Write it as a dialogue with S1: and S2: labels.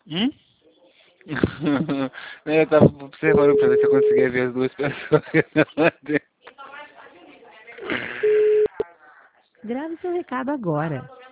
S1: Hum? Eu tava observando pra ver se eu conseguia ver as duas pessoas lá dentro.
S2: Grave seu recado agora.